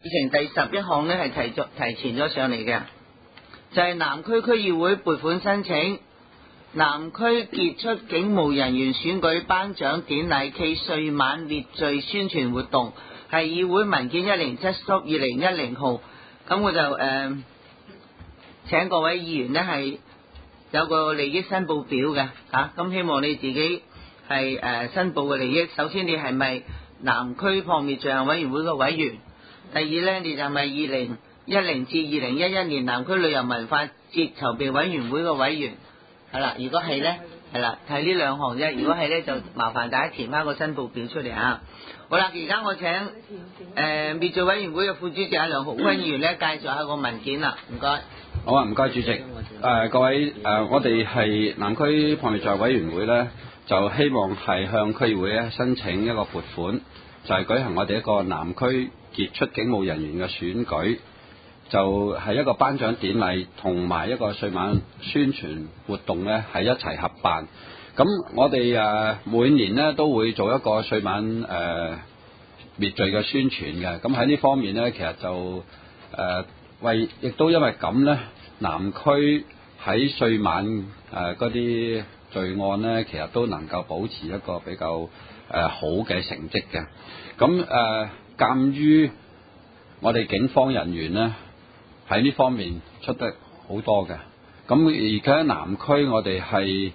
議程第11項呢係提前咗上嚟嘅，就係南區區議會撥款申請，南區傑出警務人員選舉頒獎典禮暨歲晚滅罪宣傳活動，係議會文件107/2010號。咁我就請各位議員呢係有個利益申報表嘅嚇，咁希望你自己係申報嘅利益。首先你係咪南區撲滅罪行委員會嘅委員？第二呢，你就係咪2010至2011年南區旅遊文化節籌備委員會嘅委員？係啦，如果係呢，係啦，係呢兩項啫。如果係呢，就麻煩大家填翻個申報表出嚟啊！好啦，而家我請滅罪委員會嘅副主席阿梁浩坤議員呢介紹下個文件啦，唔該。 好啊，唔該主席。各位我哋係南區撲滅罪行委員會呢，就希望係向區議會咧申請一個撥款，就係舉行我哋一個南區傑出警務人員嘅選舉，就係一個頒獎典禮同埋一個歲晚宣傳活動呢係一齊合辦。咁我哋每年呢都會做一個歲晚滅罪嘅宣傳嘅。咁喺呢方面呢，其實就亦都因為咁呢，南區喺歲晚嗰啲罪案呢，其實都能夠保持一個比較好嘅成績嘅。咁鑑於我哋警方人員呢喺呢方面出得好多嘅，咁而家喺南區我哋係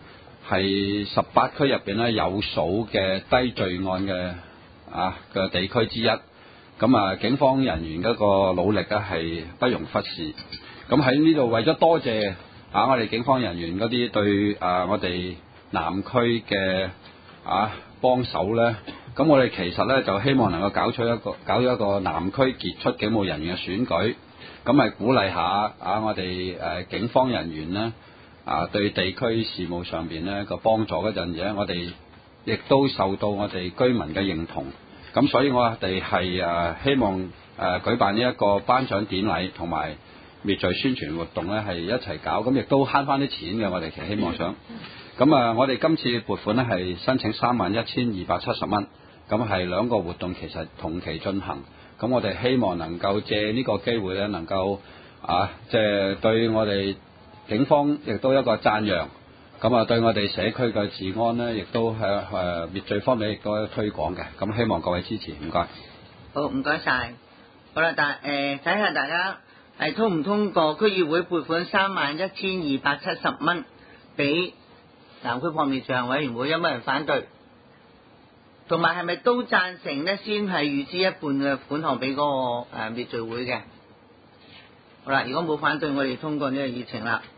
18區入邊呢有數嘅低罪案嘅地區之一。咁警方人員嗰個努力咧係不容忽視。咁喺呢度為咗多謝我哋警方人員嗰啲對我哋南區嘅幫手咧，咁我哋其實咧就希望能夠搞咗一個南區傑出警務人員嘅選舉，咁係鼓勵下我哋警方人員咧對地區事務上邊咧個幫助嗰陣嘢，我哋亦都受到我哋居民嘅認同。咁所以我哋係希望舉辦呢一個頒獎典禮同埋滅罪宣傳活動咧，係一齊搞，咁亦都慳翻啲錢嘅。我哋其實希望想，咁我哋今次撥款咧係申請31,270蚊，咁係兩個活動其實同期進行。咁我哋希望能夠借呢個機會咧，能夠即係對我哋警方亦都一個讚揚。咁對我哋社區嘅治安呢，亦都係滅罪方面亦都有推廣嘅。咁希望各位支持，唔該。 好，唔該晒。好啦，睇下大家係通唔通過區議會撥款31,270蚊俾南區撲滅罪行委員會，有冇人反對？同埋係咪都贊成呢？先係預支一半嘅款項俾嗰個滅罪會嘅。好啦，如果冇反對，我哋通過呢個議程啦。